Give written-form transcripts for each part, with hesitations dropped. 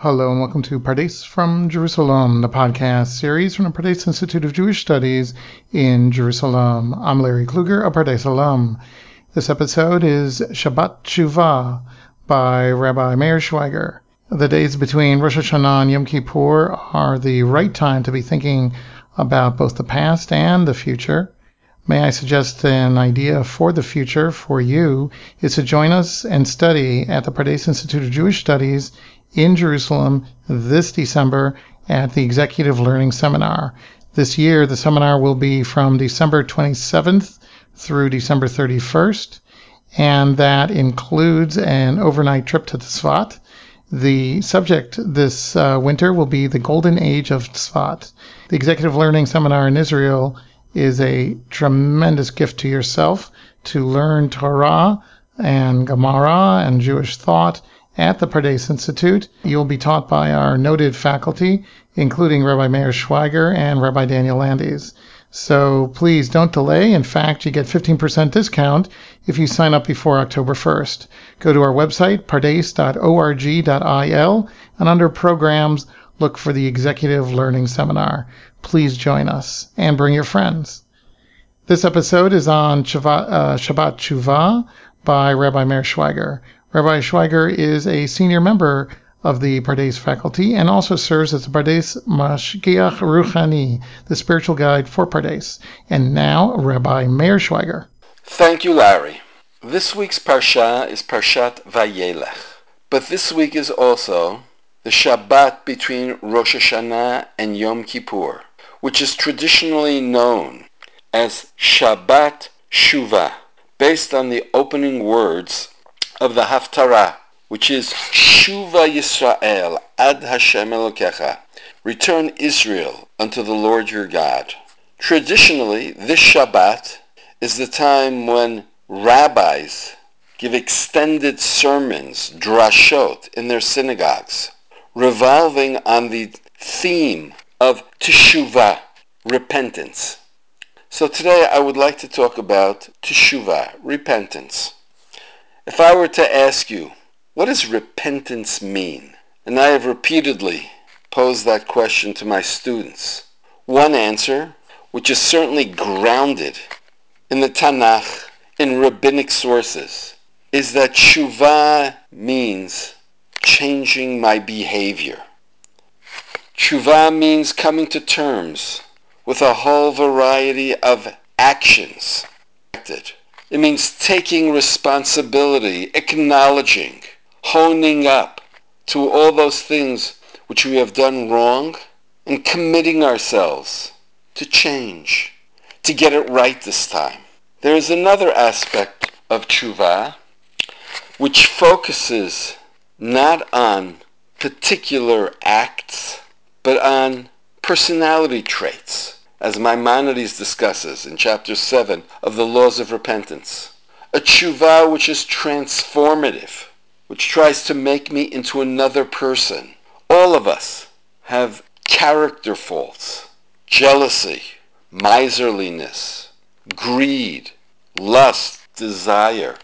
Hello and welcome to Pardes from Jerusalem, the podcast series from the Pardes Institute of Jewish Studies in Jerusalem. I'm Larry Kluger, a Pardes alum. This episode is Shabbat Tshuva by Rabbi Meir Schweiger. The days between Rosh Hashanah and Yom Kippur are the right time to be thinking about both the past and the future. May I suggest an idea for the future for you is to join us and study at the Pardes Institute of Jewish Studies in Jerusalem this December at the Executive Learning Seminar. This year, the seminar will be from December 27th through December 31st, and that includes an overnight trip to Tzfat. The subject this winter will be the Golden Age of Tzfat. The Executive Learning Seminar in Israel is a tremendous gift to yourself to learn Torah and Gemara and Jewish thought at the Pardes Institute. You'll be taught by our noted faculty, including Rabbi Meir Schweiger and Rabbi Daniel Landis. So please don't delay. In fact, you get 15% discount if you sign up before October 1st. Go to our website, pardes.org.il, and under Programs, look for the Executive Learning Seminar. Please join us and bring your friends. This episode is on Shabbat Tshuva by Rabbi Meir Schweiger. Rabbi Schweiger is a senior member of the Pardes faculty and also serves as the Pardes Mashgiach Ruchani, the spiritual guide for Pardes. And now, Rabbi Meir Schweiger. Thank you, Larry. This week's Parsha is Parshat Vayelech. But this week is also the Shabbat between Rosh Hashanah and Yom Kippur, which is traditionally known as Shabbat Shuvah, based on the opening words of the Haftarah, which is Shuva Yisrael ad Hashem Elokecha, return Israel unto the Lord your God. Traditionally, this Shabbat is the time when rabbis give extended sermons, drashot, in their synagogues, revolving on the theme of teshuvah, repentance. So today I would like to talk about teshuvah, repentance. If I were to ask you, what does repentance mean? And I have repeatedly posed that question to my students. One answer, which is certainly grounded in the Tanakh, in rabbinic sources, is that tshuva means changing my behavior. Tshuva means coming to terms with a whole variety of actions. It means taking responsibility, acknowledging, honing up to all those things which we have done wrong, and committing ourselves to change, to get it right this time. There is another aspect of tshuva which focuses not on particular acts, but on personality traits, as Maimonides discusses in chapter 7 of the Laws of Repentance. A tshuva which is transformative, which tries to make me into another person. All of us have character faults, jealousy, miserliness, greed, lust, desire.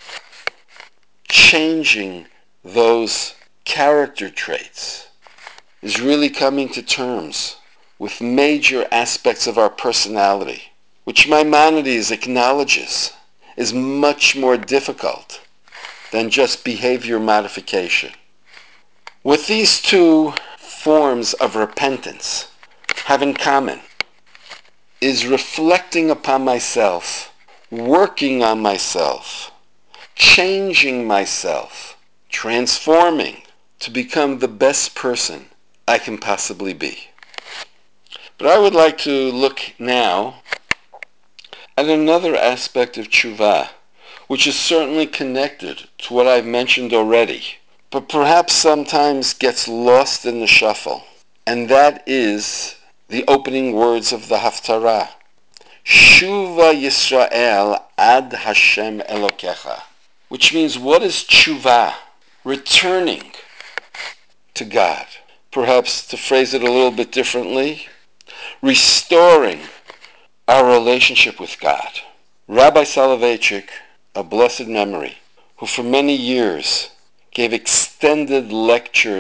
Changing those character traits is really coming to terms with major aspects of our personality, which Maimonides acknowledges is much more difficult than just behavior modification. What these two forms of repentance have in common is reflecting upon myself, working on myself, changing myself, transforming to become the best person I can possibly be. But I would like to look now at another aspect of tshuva, which is certainly connected to what I've mentioned already, but perhaps sometimes gets lost in the shuffle, and that is the opening words of the Haftarah. Shuva Yisrael ad Hashem Elokecha, which means, what is tshuva? Returning to God. Perhaps to phrase it a little bit differently, restoring our relationship with God. Rabbi Soloveitchik, a blessed memory, who for many years gave extended lectures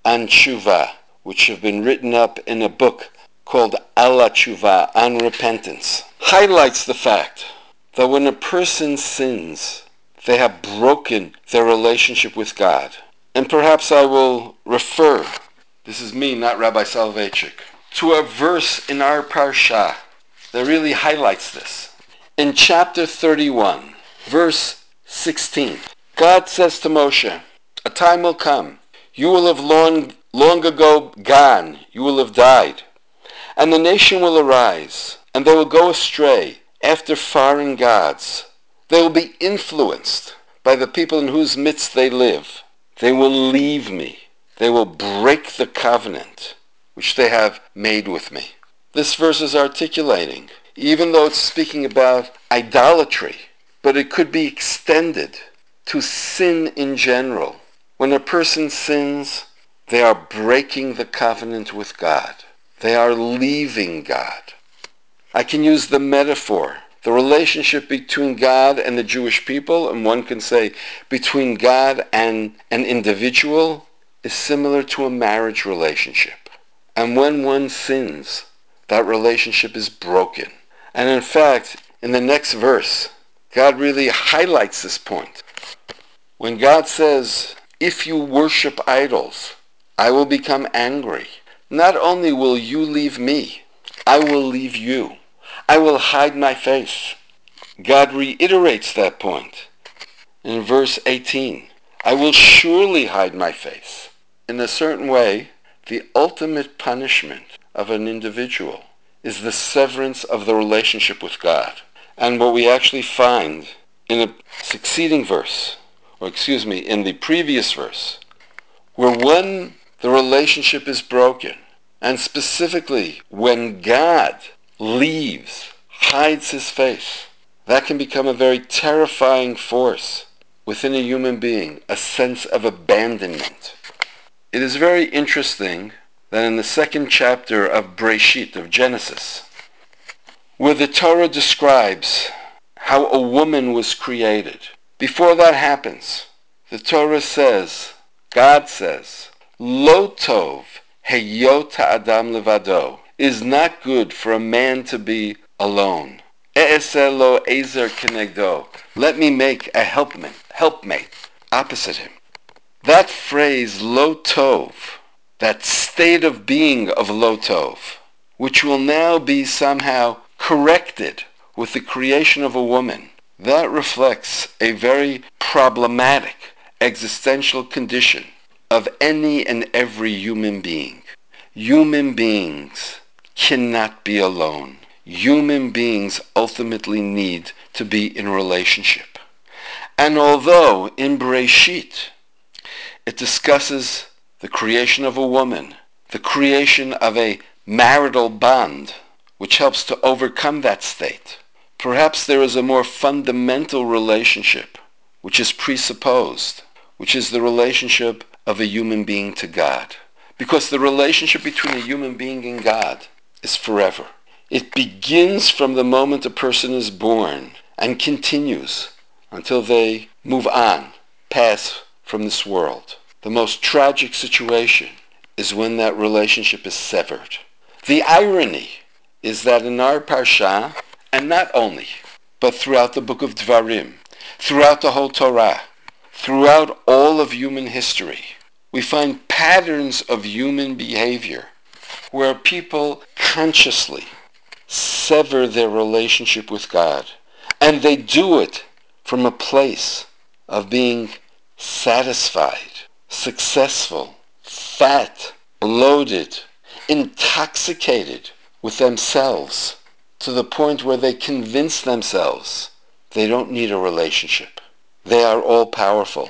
on tshuva, which have been written up in a book called Ala Tshuva, on repentance, highlights the fact that when a person sins, they have broken their relationship with God. And perhaps I will refer, this is me, not Rabbi Soloveitchik, to a verse in our parsha that really highlights this. In chapter 31, verse 16, God says to Moshe, a time will come, you will have long ago gone, you will have died, and the nation will arise, and they will go astray after foreign gods. They will be influenced by the people in whose midst they live. They will leave me. They will break the covenant which they have made with me. This verse is articulating, even though it's speaking about idolatry, but it could be extended to sin in general. When a person sins, they are breaking the covenant with God. They are leaving God. I can use the metaphor, the relationship between God and the Jewish people, and one can say between God and an individual, is similar to a marriage relationship. And when one sins, that relationship is broken. And in fact, in the next verse, God really highlights this point. When God says, if you worship idols, I will become angry. Not only will you leave me, I will leave you. I will hide my face. God reiterates that point in verse 18. I will surely hide my face. In a certain way, the ultimate punishment of an individual is the severance of the relationship with God. And what we actually find in a succeeding verse, in the previous verse, where when the relationship is broken, and specifically when God leaves, hides his face, that can become a very terrifying force within a human being, a sense of abandonment. It is very interesting that in the second chapter of Breshit, of Genesis, where the Torah describes how a woman was created, before that happens, the Torah says, God says, Lo tov heyot ha'adam levado, is not good for a man to be alone. E'eseh lo ezer kenegdo, let me make a helpmate opposite him. That phrase, lo tov, that state of being of lo tov, which will now be somehow corrected with the creation of a woman, that reflects a very problematic existential condition of any and every human being. Human beings cannot be alone. Human beings ultimately need to be in relationship. And although in Bereshit it discusses the creation of a woman, the creation of a marital bond, which helps to overcome that state, perhaps there is a more fundamental relationship which is presupposed, which is the relationship of a human being to God. Because the relationship between a human being and God is forever. It begins from the moment a person is born and continues until they move on, pass from this world. The most tragic situation is when that relationship is severed. The irony is that in our parsha, and not only, but throughout the book of Dvarim, throughout the whole Torah, throughout all of human history, we find patterns of human behavior where people consciously sever their relationship with God. And they do it from a place of being satisfied, successful, fat, bloated, intoxicated with themselves, to the point where they convince themselves they don't need a relationship. They are all powerful.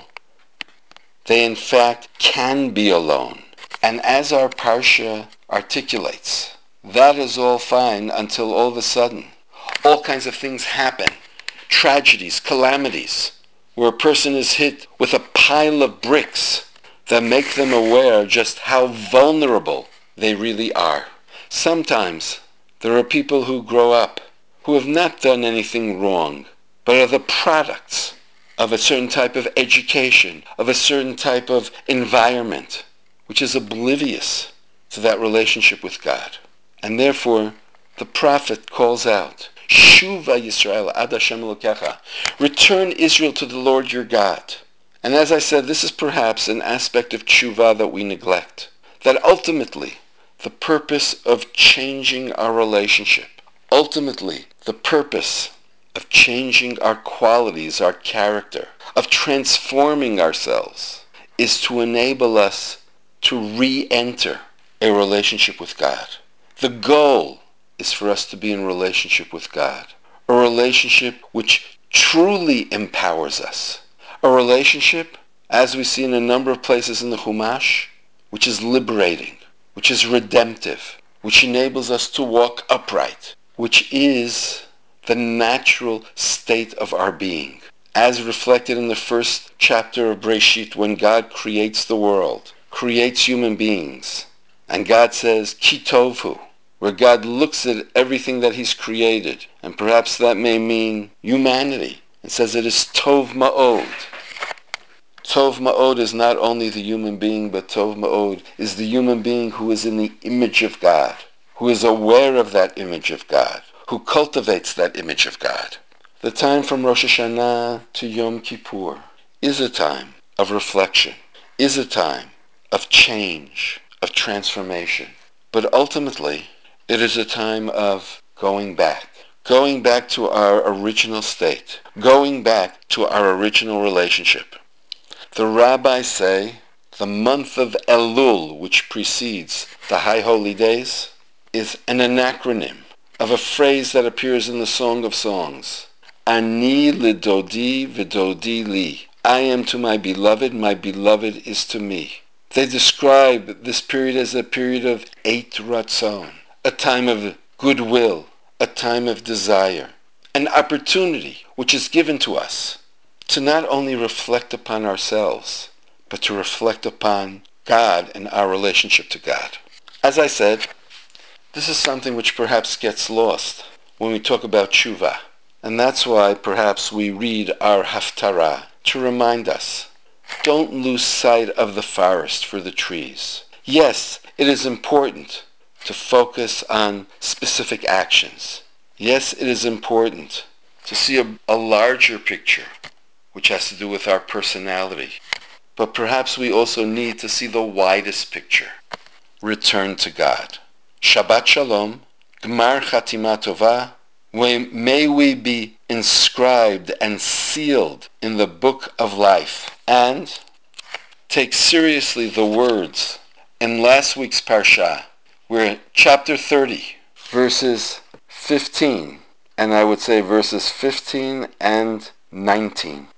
They in fact can be alone. And as our Parsha articulates, that is all fine until all of a sudden all kinds of things happen. Tragedies, calamities, where a person is hit with a pile of bricks that make them aware just how vulnerable they really are. Sometimes there are people who grow up who have not done anything wrong, but are the products of a certain type of education, of a certain type of environment, which is oblivious to that relationship with God. And therefore, the prophet calls out, Shuva Yisrael ad Hashem Elokecha. Return Israel to the Lord your God. And as I said, this is perhaps an aspect of tshuva that we neglect. That ultimately, the purpose of changing our relationship, ultimately, the purpose of changing our qualities, our character, of transforming ourselves, is to enable us to re-enter a relationship with God. The goal is for us to be in relationship with God, a relationship which truly empowers us, a relationship, as we see in a number of places in the Chumash, which is liberating, which is redemptive, which enables us to walk upright, which is the natural state of our being, as reflected in the first chapter of Breshit, when God creates the world, creates human beings, and God says, Ki Tovhu, where God looks at everything that He's created, and perhaps that may mean humanity, and says it is Tov Ma'od. Tov Ma'od is not only the human being, but Tov Ma'od is the human being who is in the image of God, who is aware of that image of God, who cultivates that image of God. The time from Rosh Hashanah to Yom Kippur is a time of reflection, is a time of change, of transformation. But ultimately, it is a time of going back to our original state, going back to our original relationship. The rabbis say the month of Elul, which precedes the High Holy Days, is an anacronym of a phrase that appears in the Song of Songs. Ani lidodi v'dodi li. I am to my beloved is to me. They describe this period as a period of Eit Ratzon, a time of goodwill, a time of desire, an opportunity which is given to us to not only reflect upon ourselves, but to reflect upon God and our relationship to God. As I said, this is something which perhaps gets lost when we talk about tshuva. And that's why perhaps we read our haftarah to remind us, don't lose sight of the forest for the trees. Yes, it is important to focus on specific actions. Yes, it is important to see a larger picture, which has to do with our personality. But perhaps we also need to see the widest picture. Return to God. Shabbat Shalom, Gmar Chatima Tova. May we be inscribed and sealed in the book of life. And take seriously the words in last week's Parsha, where chapter 30, verses 15, and I would say verses 15 and 19.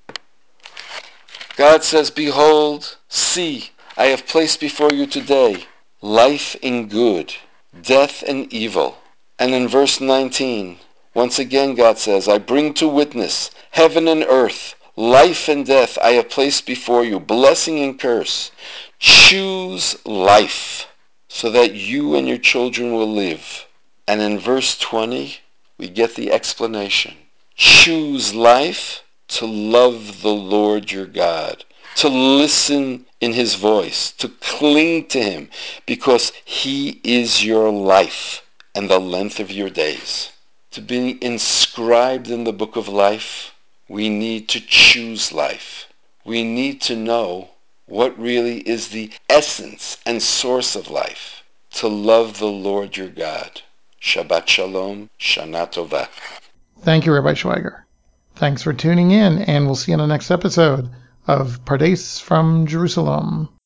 God says, Behold, see, I have placed before you today life and good, death and evil. And in verse 19, once again God says, I bring to witness heaven and earth, life and death I have placed before you, blessing and curse. Choose life so that you and your children will live. And in verse 20, we get the explanation. Choose life to love the Lord your God, to listen in His voice, to cling to Him, because He is your life and the length of your days. To be inscribed in the book of life, we need to choose life. We need to know what really is the essence and source of life, to love the Lord your God. Shabbat Shalom, Shana Tova. Thank you, Rabbi Schweiger. Thanks for tuning in, and we'll see you in the next episode of Pardes from Jerusalem.